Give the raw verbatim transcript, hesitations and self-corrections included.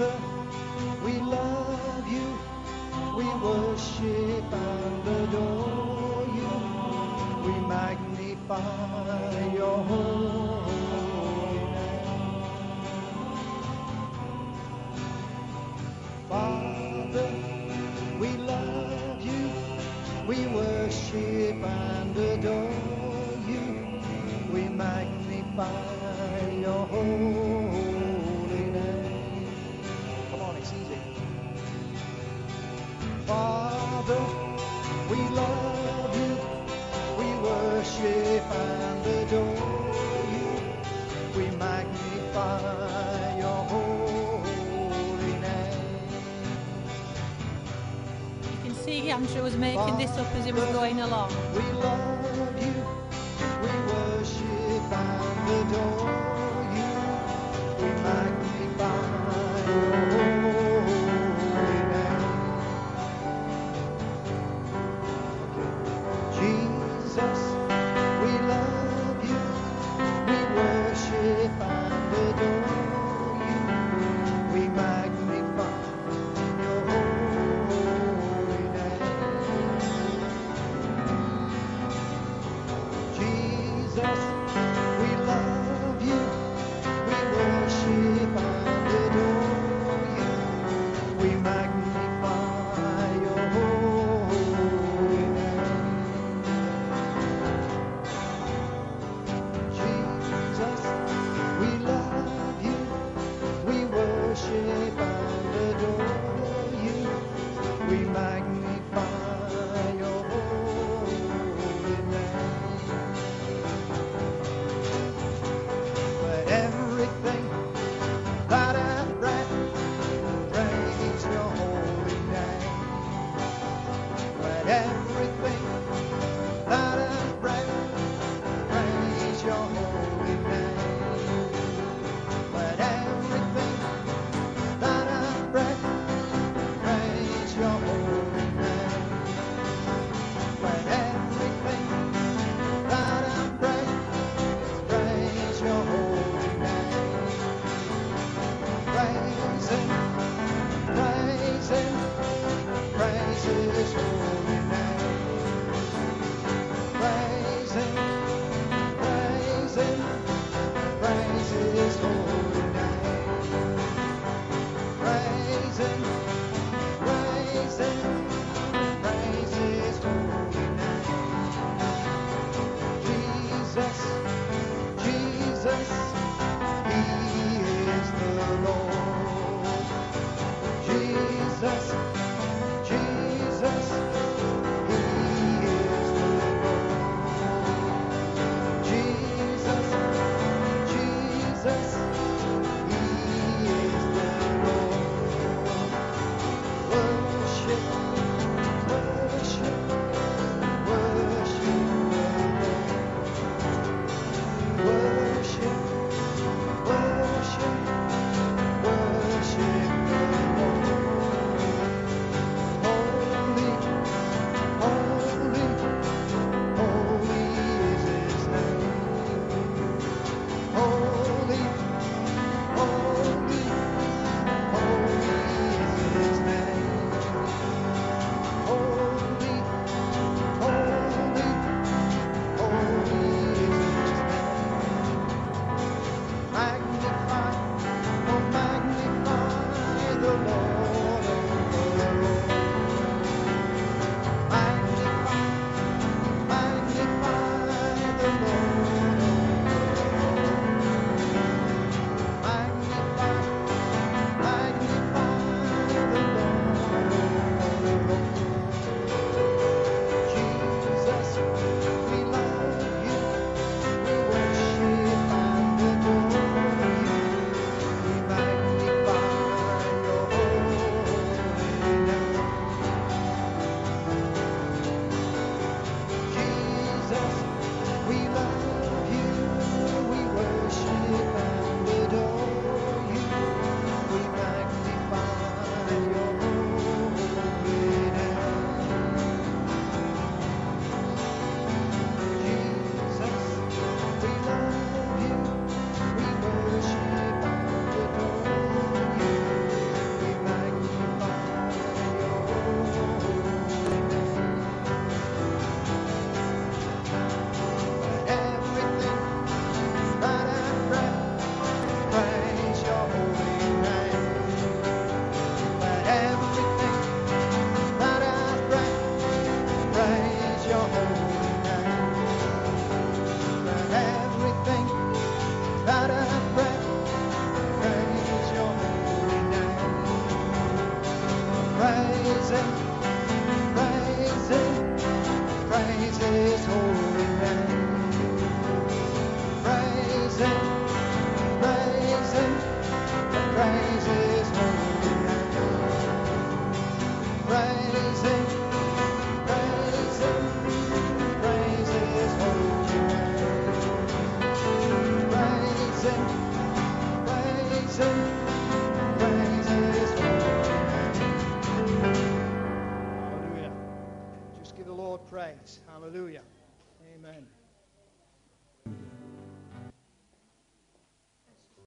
Father, we love you. We worship and adore you. We magnify your holy name. Father, we love you. We worship and adore you. We magnify your holy name. Come on, it's easy. Father, we love you. We worship and adore you. We magnify your holy name. You can see Andrew was making this up as he was going along. We love you. We worship and adore you. We magnify your holy name. Jesus, we love you. We worship and adore you. We magnify your holy name. Jesus, we love you. Him, praise Him, praise His holy name. Praise Him, praise Him, praise His holy name. Praise Him, praise Him, praise His holy name. Hallelujah. Just give the Lord praise. Hallelujah. Amen.